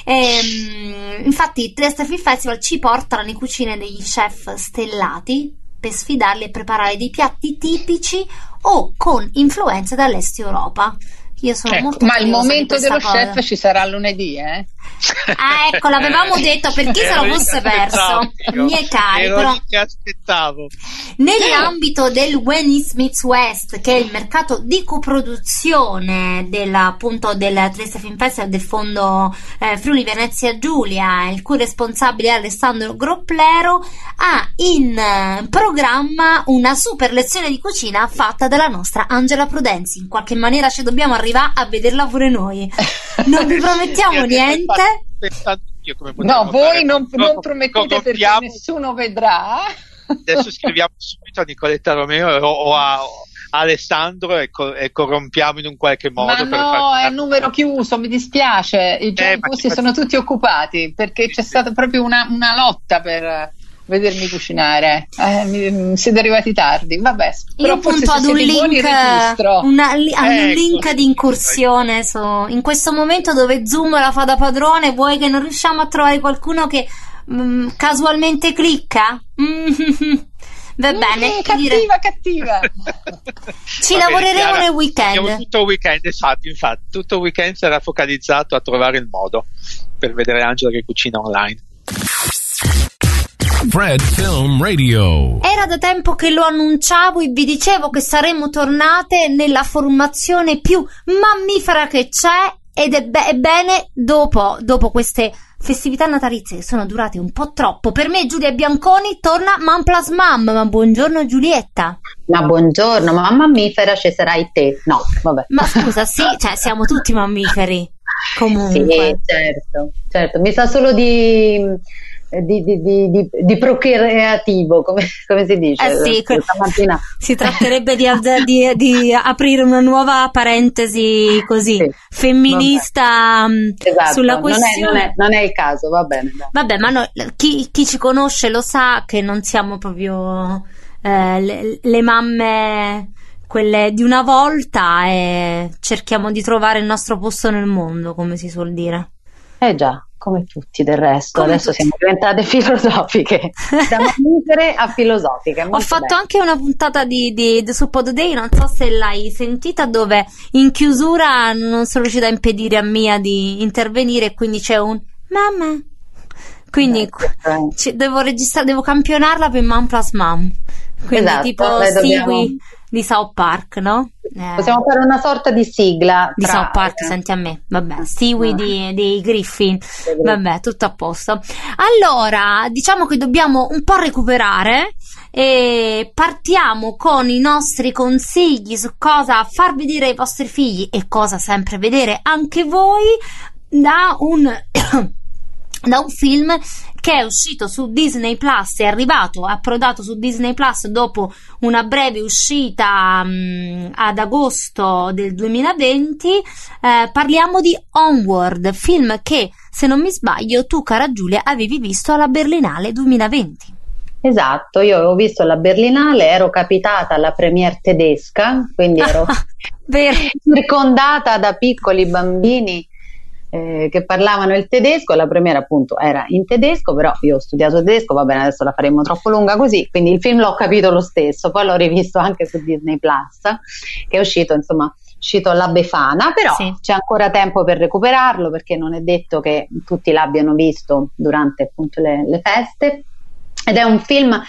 E, infatti il Trieste Film Festival ci porta nelle cucine degli chef stellati per sfidarli e preparare dei piatti tipici o con influenze dall'est Europa. Io sono ecco, molto ma il momento dello cosa. chef ci sarà lunedì, eh? Ah, ecco, l'avevamo detto, per chi se lo fosse perso, miei cari, però che aspettavo. nell'ambito del When East Meets West, che è il mercato di coproduzione della, appunto, del Trieste Film Festival, del fondo eh, Friuli Venezia Giulia, il cui responsabile è Alessandro Gropplero, ha in eh, programma una super lezione di cucina fatta dalla nostra Angela Prudenzi. In qualche maniera ci dobbiamo arrivare a vederla pure noi. Non vi promettiamo niente. Io come no, voi non, co- non promettete co- perché nessuno vedrà. Adesso scriviamo subito a Nicoletta Romeo o, o a, a Alessandro e, co- e corrompiamo in un qualche modo. Ma per no, far... è un numero chiuso, mi dispiace. I giorni eh, posti ma... sono tutti occupati, perché c'è stata proprio una, una lotta per vedermi cucinare. Eh, mi, siete arrivati tardi, vabbè. Io punto ad un link, una, li, ecco. un link di incursione su, in questo momento dove Zoom la fa da padrone. Vuoi che non riusciamo a trovare qualcuno che mh, casualmente clicca? Mm-hmm. Va bene, mm, cattiva, dire... cattiva. Ci Va lavoreremo bene, nel weekend. Abbiamo tutto il weekend, esatto, infatti, tutto il weekend sarà focalizzato a trovare il modo per vedere Angela che cucina online. Fred Film Radio. Era da tempo che lo annunciavo e vi dicevo che saremmo tornate nella formazione più mammifera che c'è, ed è be- bene dopo, dopo queste festività natalizie che sono durate un po' troppo. Per me Giulia Bianconi torna Man Plus Mam. Ma buongiorno Giulietta. Ma buongiorno, ma mammifera ci sarai te. No, vabbè. Ma scusa, sì, cioè siamo tutti mammiferi comunque. Sì, certo, certo. Mi sa solo di Di, di, di, di, di procreativo, come, come si dice? Eh sì, que- si tratterebbe di, di, di aprire una nuova parentesi così sì, femminista esatto, sulla questione. Non è, non, è, non è il caso, va bene. Dai. Vabbè, ma no, chi, chi ci conosce lo sa che non siamo proprio eh, le, le mamme, quelle di una volta, e cerchiamo di trovare il nostro posto nel mondo, come si suol dire. Eh già, come tutti del resto, Come adesso tutti. siamo diventate filosofiche, da mammifere a filosofiche. Ho molto fatto bene. anche una puntata di, di, di su Pod Day, non so se l'hai sentita, dove in chiusura non sono riuscita a impedire a Mia di intervenire, e quindi c'è un mamma. Quindi Beh, questo è- ci- devo registrare, devo campionarla per Mom Plus Mom. Quindi Esatto, tipo noi dobbiamo- Stewie di South Park, no? Eh, Possiamo fare una sorta di sigla di tra- South Park, senti a me. Vabbè, Stewie Ah. di, dei Griffin. Griffin. Vabbè, tutto a posto. Allora, diciamo che dobbiamo un po' recuperare e partiamo con i nostri consigli su cosa far vedere ai vostri figli e cosa sempre vedere anche voi da un da un film che è uscito su Disney Plus, è arrivato, è approdato su Disney Plus dopo una breve uscita mh, ad agosto del duemilaventi. Eh, parliamo di Onward, film che, se non mi sbaglio, tu, cara Giulia, avevi visto alla Berlinale duemilaventi. Esatto, io avevo visto la Berlinale, ero capitata alla premiere tedesca, quindi ero Vero. circondata da piccoli bambini eh, che parlavano il tedesco. La premiere appunto era in tedesco, però io ho studiato tedesco, va bene, adesso la faremo troppo lunga così, quindi il film l'ho capito lo stesso. Poi l'ho rivisto anche su Disney Plus, che è uscito, insomma, è uscito alla Befana, però Sì. c'è ancora tempo per recuperarlo, perché non è detto che tutti l'abbiano visto durante appunto le, le feste. Ed è un film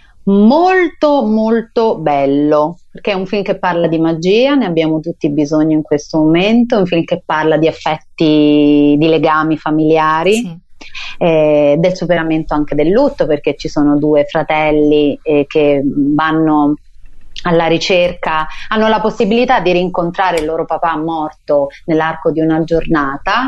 molto molto bello, perché è un film che parla di magia, ne abbiamo tutti bisogno in questo momento, è un film che parla di affetti, di legami familiari, Sì. eh, del superamento anche del lutto, perché ci sono due fratelli eh, che vanno alla ricerca, hanno la possibilità di rincontrare il loro papà morto nell'arco di una giornata,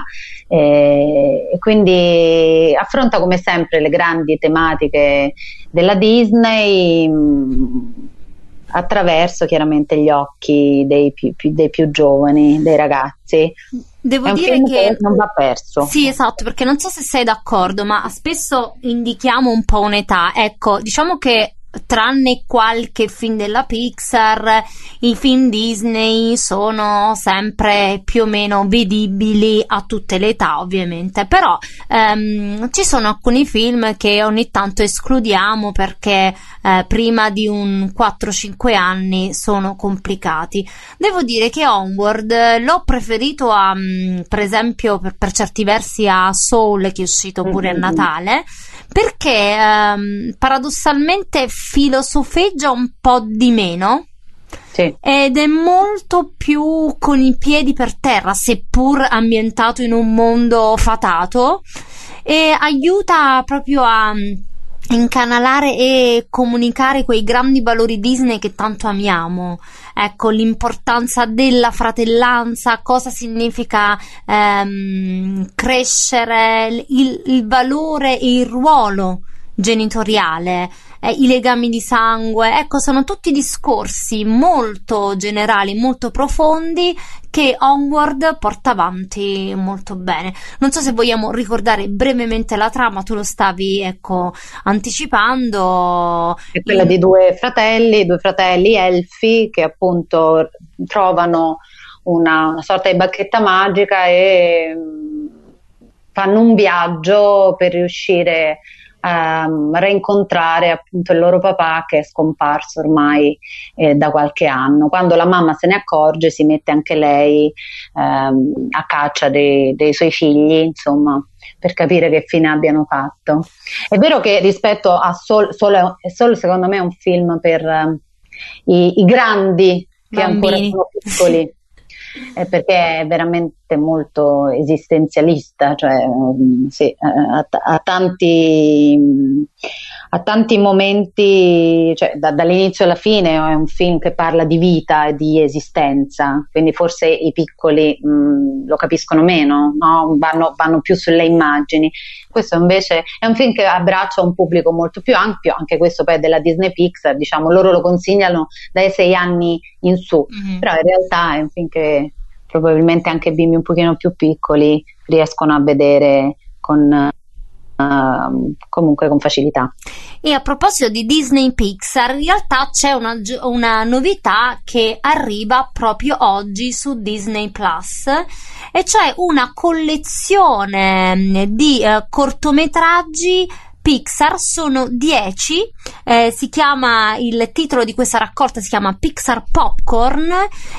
eh, e quindi affronta come sempre le grandi tematiche della Disney mh, attraverso chiaramente gli occhi dei più, più- dei più giovani, dei ragazzi. Devo È un dire film che non va perso. Sì, esatto, perché non so se sei d'accordo, ma spesso indichiamo un po' un'età. Ecco, diciamo che tranne qualche film della Pixar, i film Disney sono sempre più o meno vedibili a tutte le età, ovviamente, però ehm, ci sono alcuni film che ogni tanto escludiamo perché eh, prima di un quattro cinque anni sono complicati. Devo dire che Onward eh, l'ho preferito a, mh, per esempio, per, per certi versi a Soul, che è uscito pure Mm-hmm. a Natale, perché ehm, paradossalmente filosofeggia un po' di meno Sì. ed è molto più con i piedi per terra, seppur ambientato in un mondo fatato, e aiuta proprio a incanalare e comunicare quei grandi valori Disney che tanto amiamo. Ecco, l'importanza della fratellanza, cosa significa ehm, crescere, il, il valore e il ruolo genitoriale, eh, i legami di sangue. Ecco, sono tutti discorsi molto generali, molto profondi, che Onward porta avanti molto bene. Non so se vogliamo ricordare brevemente la trama, tu lo stavi, ecco, anticipando. È quella In- di due fratelli, due fratelli elfi che appunto trovano una, una sorta di bacchetta magica e mh, fanno un viaggio per riuscire a rincontrare appunto il loro papà, che è scomparso ormai eh, da qualche anno. Quando la mamma se ne accorge, si mette anche lei ehm, a caccia dei, dei suoi figli, insomma, per capire che fine abbiano fatto. È vero che rispetto a Soul, Soul è solo, secondo me, un film per eh, i, i grandi che ancora Bambini. sono piccoli, eh, perché è veramente molto esistenzialista, cioè mm, sì, eh, ha, ha tanti mm, ha tanti momenti, cioè da- dall'inizio alla fine è un film che parla di vita e di esistenza, quindi forse i piccoli mm, lo capiscono meno, no? Vanno, vanno più sulle immagini. Questo invece è un film che abbraccia un pubblico molto più ampio, anche questo poi è della Disney Pixar, diciamo, loro lo consigliano dai sei anni in su, Mhm. però in realtà è un film che probabilmente anche bimbi un pochino più piccoli riescono a vedere con, uh, comunque con facilità. E a proposito di Disney Pixar, in realtà c'è una, una novità che arriva proprio oggi su Disney Plus, e cioè una collezione di eh, cortometraggi Pixar. Sono dieci, eh, si chiama, il titolo di questa raccolta si chiama Pixar Popcorn,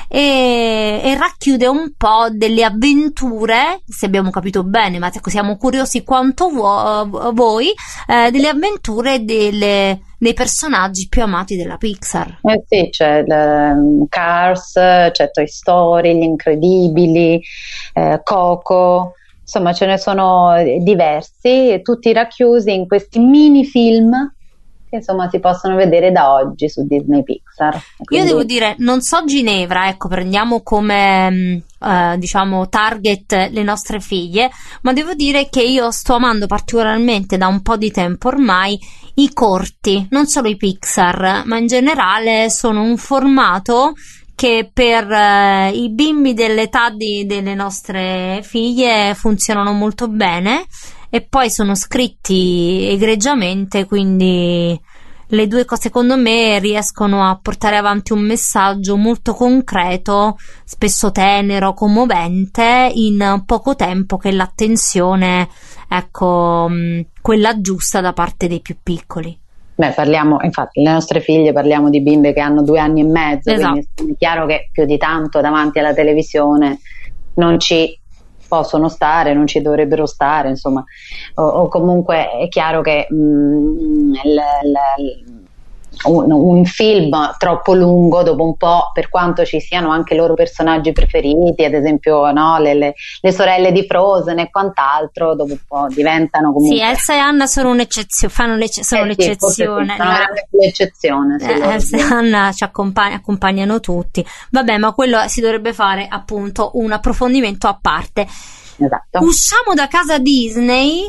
e, e racchiude un po' delle avventure, se abbiamo capito bene, ma siamo curiosi quanto vo- voi, eh, delle avventure delle, dei personaggi più amati della Pixar. Eh sì, c'è um, Cars, c'è Toy Story, Gli Incredibili, eh, Coco. Insomma, ce ne sono diversi, tutti racchiusi in questi mini film che insomma si possono vedere da oggi su Disney Pixar. Quindi... Io devo dire, non so Ginevra, ecco, prendiamo come eh, diciamo target le nostre figlie, ma devo dire che io sto amando particolarmente da un po' di tempo ormai i corti, non solo i Pixar, ma in generale sono un formato che per eh, i bimbi dell'età di, delle nostre figlie funzionano molto bene, e poi sono scritti egregiamente, quindi le due cose secondo me riescono a portare avanti un messaggio molto concreto, spesso tenero, commovente, in poco tempo, che l'attenzione, ecco, quella giusta da parte dei più piccoli. Beh, parliamo, infatti, le nostre figlie, parliamo di bimbe che hanno due anni e mezzo, esatto. Quindi è chiaro che più di tanto davanti alla televisione non ci possono stare, non ci dovrebbero stare, insomma, o, o comunque è chiaro che mh, il, il, un, un film troppo lungo, dopo un po', per quanto ci siano anche loro personaggi preferiti, ad esempio no, le, le, le sorelle di Frozen e quant'altro, dopo un po' diventano comunque... Sì, Elsa e Anna sono un'eccezione, fanno l'ecce- sono eh l'eccezione. Sì, sono veramente l'eccezione. Sì, eh, Elsa e Anna ci accompagn- accompagnano tutti. Vabbè, ma quello si dovrebbe fare appunto un approfondimento a parte. Esatto. Usciamo da casa Disney.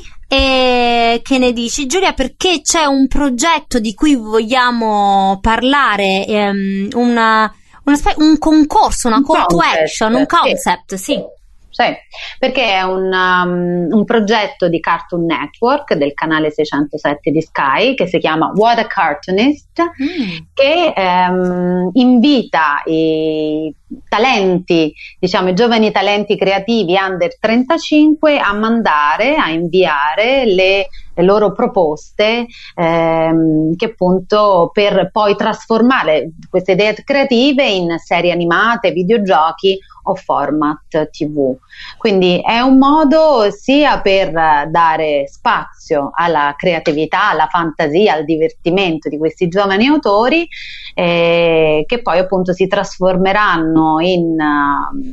E che ne dici, Giulia? Perché c'è un progetto di cui vogliamo parlare, ehm, una, una spe- un concorso, una un call to concept, action, un concept, sì. sì. Sì, perché è un, um, un progetto di Cartoon Network del canale seicentosette di Sky, che si chiama What a Cartoonist, mm. che um, invita i talenti, diciamo i giovani talenti creativi under trentacinque a mandare, a inviare le, le loro proposte, ehm, che appunto per poi trasformare queste idee creative in serie animate, videogiochi o format tivù. Quindi è un modo sia per dare spazio alla creatività, alla fantasia, al divertimento di questi giovani autori, eh, che poi appunto si trasformeranno in uh,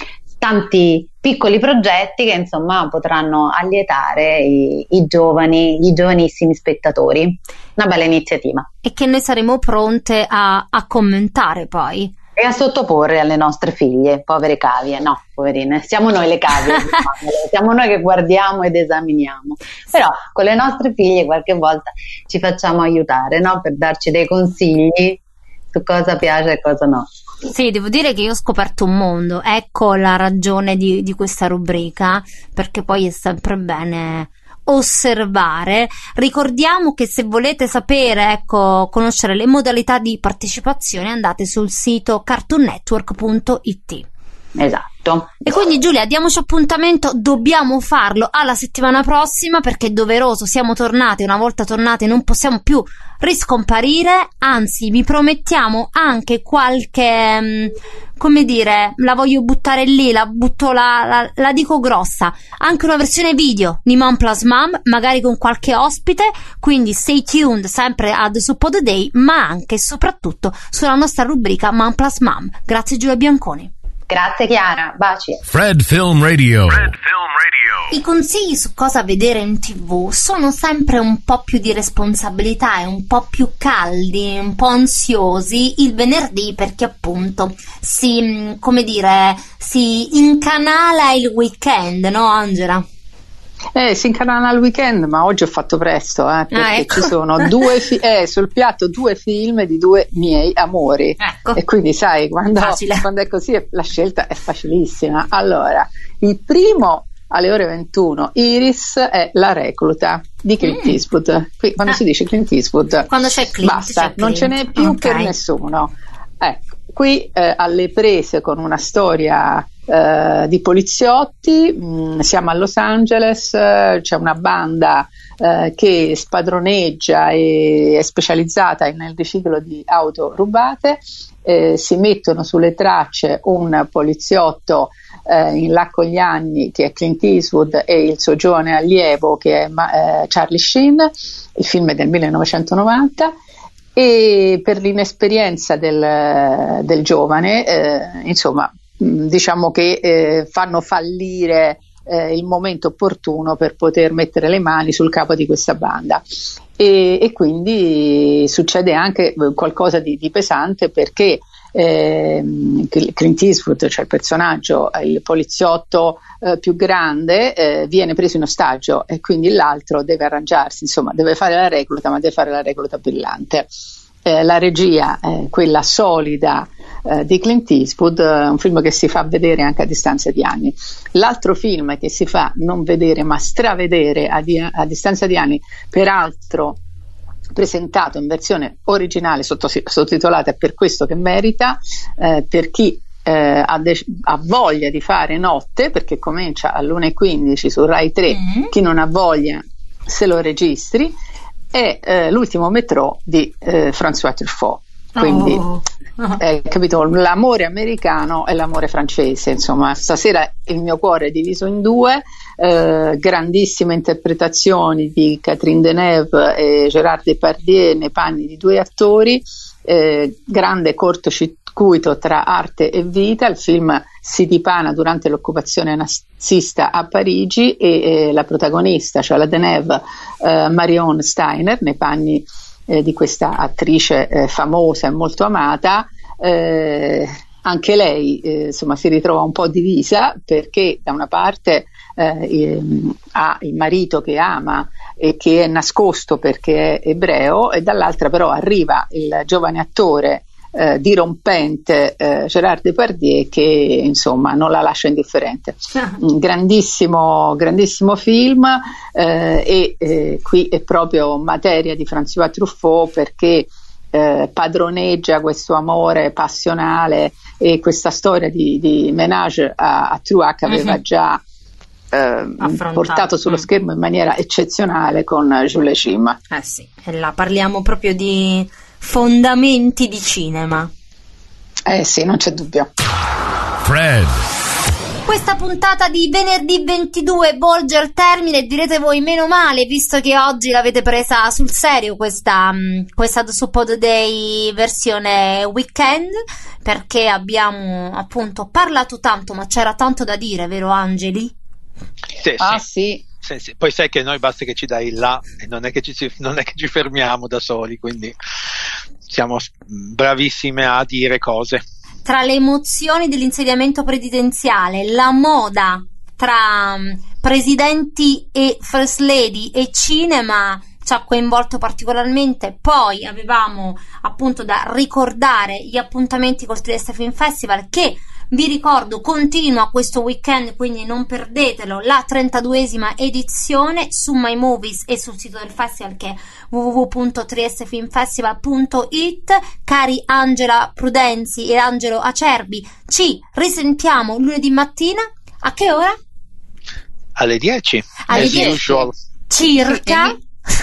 tanti piccoli progetti che insomma potranno allietare i, i giovani, i giovanissimi spettatori. Una bella iniziativa. E che noi saremo pronte a, a commentare poi. E a sottoporre alle nostre figlie, povere cavie, no, poverine, siamo noi le cavie, siamo noi che guardiamo ed esaminiamo, però con le nostre figlie qualche volta ci facciamo aiutare, no, per darci dei consigli su cosa piace e cosa no. Sì, devo dire che io ho scoperto un mondo, ecco la ragione di, di questa rubrica, perché poi è sempre bene osservare. Ricordiamo che se volete sapere, ecco, conoscere le modalità di partecipazione, andate sul sito cartoon network punto it. Esatto. E quindi Giulia, diamoci appuntamento, dobbiamo farlo alla settimana prossima, perché è doveroso, siamo tornati, una volta tornati non possiamo più riscomparire, anzi vi promettiamo anche qualche, mh, come dire, la voglio buttare lì, la butto, la, la, la dico grossa, anche una versione video di Mom Plus Mom, magari con qualche ospite, quindi stay tuned sempre a The Soup of the Day, ma anche e soprattutto sulla nostra rubrica Mom Plus Mom. Grazie Giulia Bianconi. Grazie Chiara, baci. Fred Film Radio. Fred Film Radio. I consigli su cosa vedere in tivù sono sempre un po' più di responsabilità e un po' più caldi, un po' ansiosi il venerdì, perché appunto si, come dire, si incanala il weekend, no Angela? Eh, si incanala al weekend, ma oggi ho fatto presto, eh, perché ah, ecco. ci sono due fi- eh, sul piatto due film di due miei amori, ecco. E quindi sai, quando, quando è così la scelta è facilissima. Allora, il primo alle ore ventuno, Iris è la recluta di Clint Mm. Eastwood. Qui quando Ah. si dice Clint Eastwood, Quando c'è Clint, basta, c'è non ce Clint. n'è più Ok. per nessuno. Ecco, qui eh, alle prese con una storia eh, di poliziotti, mh, siamo a Los Angeles, eh, c'è una banda eh, che spadroneggia e è specializzata nel riciclo di auto rubate. Eh, si mettono sulle tracce un poliziotto eh, in là con gli anni, che è Clint Eastwood, e il suo giovane allievo, che è ma- eh, Charlie Sheen. Il film è del millenovecentonovanta, e per l'inesperienza del, del giovane, eh, insomma, mh, diciamo che eh, fanno fallire eh, il momento opportuno per poter mettere le mani sul capo di questa banda. E, e quindi succede anche qualcosa di, di pesante, perché eh, Clint Eastwood, cioè il personaggio, il poliziotto eh, più grande, eh, viene preso in ostaggio, e quindi l'altro deve arrangiarsi, insomma deve fare la recluta, ma deve fare la recluta brillante. Eh, la regia è quella solida eh, di Clint Eastwood, eh, un film che si fa vedere anche a distanza di anni. L'altro film che si fa non vedere ma stravedere a, di- a distanza di anni, peraltro presentato in versione originale sottos- sottotitolata, è per questo che merita, eh, per chi eh, ha, de- ha voglia di fare notte, perché comincia all'una e quindici su Rai tre, Mm. chi non ha voglia se lo registri, è eh, l'ultimo Métro di eh, François Truffaut. Quindi Oh. eh, capito, l'amore americano e l'amore francese, insomma. Stasera il mio cuore è diviso in due, eh, grandissime interpretazioni di Catherine Deneuve e Gérard Depardieu nei panni di due attori, eh, grande cortocircuito tra arte e vita. Il film si dipana durante l'occupazione nazista a Parigi, e eh, la protagonista, cioè la Deneuve, eh, Marion Steiner, nei panni eh, di questa attrice eh, famosa e molto amata, eh, anche lei eh, insomma si ritrova un po' divisa, perché da una parte eh, ha il marito che ama e che è nascosto perché è ebreo, e dall'altra però arriva il giovane attore eh, dirompente eh, Gérard Depardieu, che insomma non la lascia indifferente. Un grandissimo, grandissimo film, eh, e eh, qui è proprio materia di François Truffaut, perché eh, padroneggia questo amore passionale e questa storia di, di ménage a, a trois che aveva Mhm. già eh, portato sullo Mm. schermo in maniera eccezionale con Jules Cim. Eh sì, e là parliamo proprio di fondamenti di cinema. Eh sì, non c'è dubbio. Fred. Questa puntata di venerdì ventidue volge al termine, e direte voi meno male, visto che oggi l'avete presa sul serio questa, mh, questa Suppod Day versione weekend, perché abbiamo appunto parlato tanto, ma c'era tanto da dire, vero Angeli? Sì, Ah sì. sì, Sì, sì. Poi sai che noi basta che ci dai il là, e non è che ci, si- non è che ci fermiamo da soli, quindi siamo s- bravissime a dire cose. Tra le emozioni dell'insediamento presidenziale, la moda tra mh, presidenti e first lady e cinema ci ha coinvolto particolarmente. Poi avevamo appunto da ricordare gli appuntamenti col Trieste Film Festival, che vi ricordo continua questo weekend, quindi non perdetelo, la trentaduesima edizione su My Movies e sul sito del festival, che è w w w punto trieste film festival punto i t. Cari Angela Prudenzi e Angelo Acerbi, ci risentiamo lunedì mattina. A che ora? Alle dieci, Alle as dieci. usual. Circa.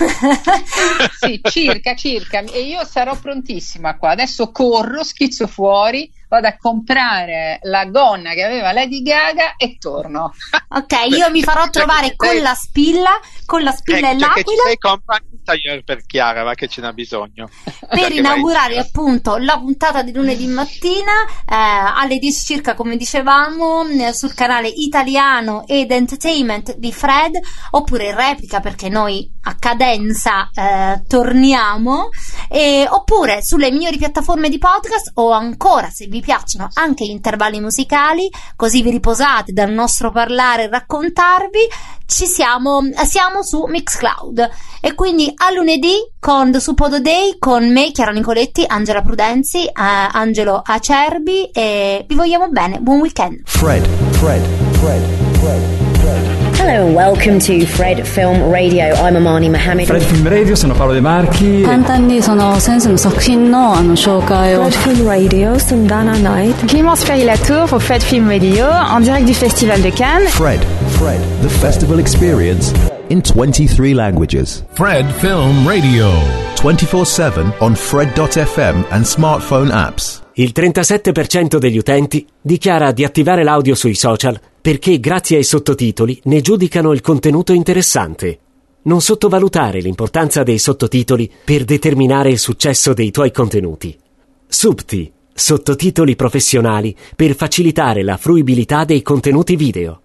sì, circa, circa. E io sarò prontissima qua. Adesso corro, schizzo fuori, vado a comprare la gonna che aveva Lady Gaga e torno. Ok, io mi farò trovare Cioè, con sei- la spilla, con la spilla Ecco, e già che ci l'aquila, sei, compra anche un tagliere per Chiara, va che ce n'ha bisogno. Già per che inaugurare vai- appunto la puntata di lunedì mattina eh, alle dieci circa, come dicevamo, eh, sul canale italiano ed entertainment di Fred, oppure in replica, perché noi a cadenza eh, torniamo, e, oppure sulle migliori piattaforme di podcast, o ancora, se vi piacciono, anche gli intervalli musicali, così vi riposate dal nostro parlare e raccontarvi. Ci siamo, siamo su Mixcloud, e quindi a lunedì con The Suppod Day, con me, Chiara Nicoletti, Angela Prudenzi, eh, Angelo Acerbi, e vi vogliamo bene. Buon weekend. Fred, Fred, Fred, Fred. Hello and welcome to Fred Film Radio. I'm Amani Mohammed. Fred Film Radio, sono Paolo De Marchi. 簡単にその先生の作品のあの紹介を。 Fred Film Radio, Sundana Night. Clémence Ferry-Latour pour Fred Film Radio en direct du Festival de Cannes. Fred, Fred, the festival experience in twenty-three languages. Fred Film Radio. twenty-four seven on Fred dot F M and smartphone apps. Il trentasette per cento degli utenti dichiara di attivare l'audio sui social perché grazie ai sottotitoli ne giudicano il contenuto interessante. Non sottovalutare l'importanza dei sottotitoli per determinare il successo dei tuoi contenuti. Subti, sottotitoli professionali per facilitare la fruibilità dei contenuti video.